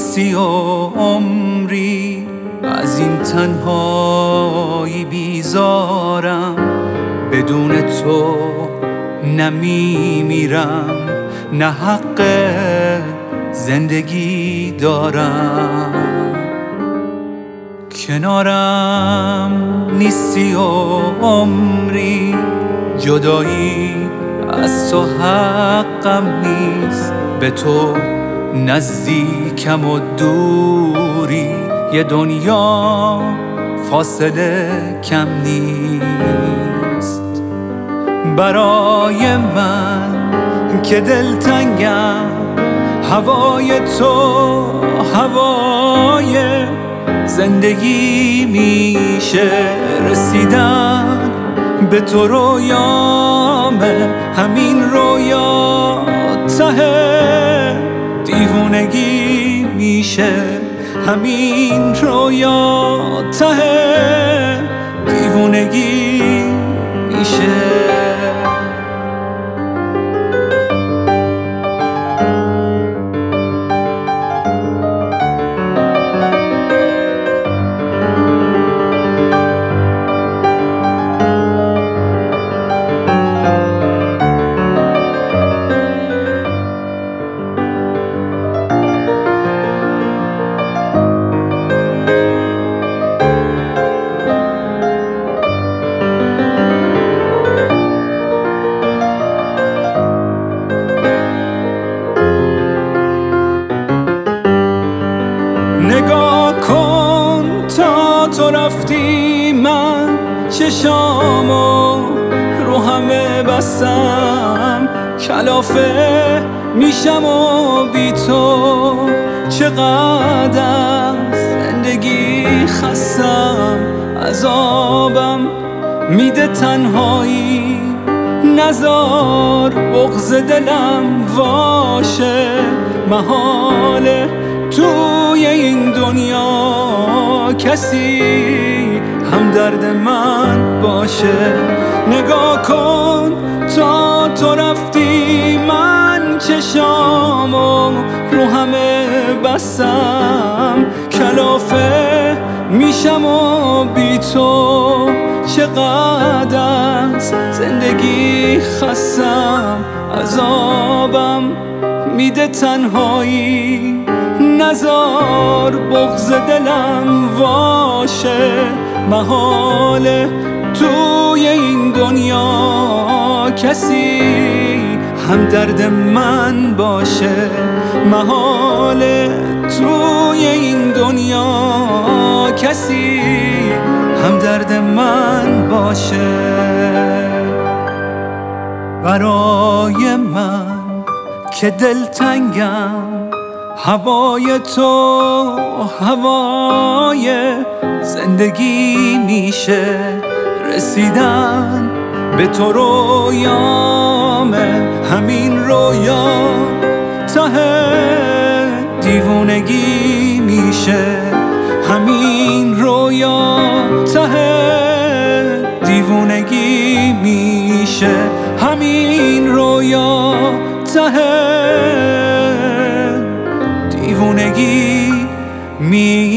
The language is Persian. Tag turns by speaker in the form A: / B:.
A: نیستی و عمری از این تنهایی بیزارم، بدون تو نمیمیرم، نه حق زندگی دارم. کنارم نیستی و عمری جدایی از تو حقم نیست، به تو نزدیکم و دوری یه دنیا فاصله کم نیست. برای من که دلتنگم هوای تو هوای زندگی میشه، رسیدن به تو رویامه، همین رویا ته دیوونگی میشه، همین رویا ته دیوونگی میشه. نگاه کن تا تو رفتی من چشامو رو همه بستم، کلافه میشم و بی تو چقدر زندگی خستم، عذابم میده تنهایی، نزار بغض دلم واشه، محاله توی این دنیا کسی هم درد من باشه. نگاه کن تا تو رفتی من چشامو رو همه بستم، کلافه میشم و بی تو چقدر زندگی خستم، عذابم میده تنهایی، نزار بغض دلم واشه، محاله توی این دنیا کسی هم درد من باشه، محاله توی این دنیا کسی هم درد من باشه. برای من که دلتنگم هوای تو هوای زندگی میشه، رسیدن به تو رویامه، همین رویا ته دیوونگی میشه، همین رویا ته دیوونگی میشه، همین رویا ته دیوونگی می